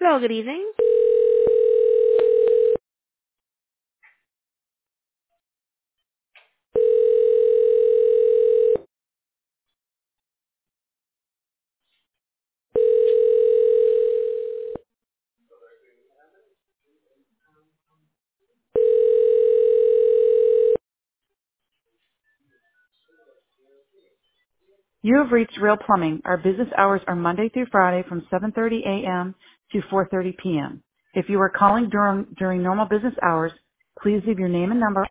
Hello, good evening. You have reached Real Plumbing. Our business hours are Monday through Friday from 7:30 a.m. to 4:30 p.m. If you are calling during normal business hours, please leave your name and number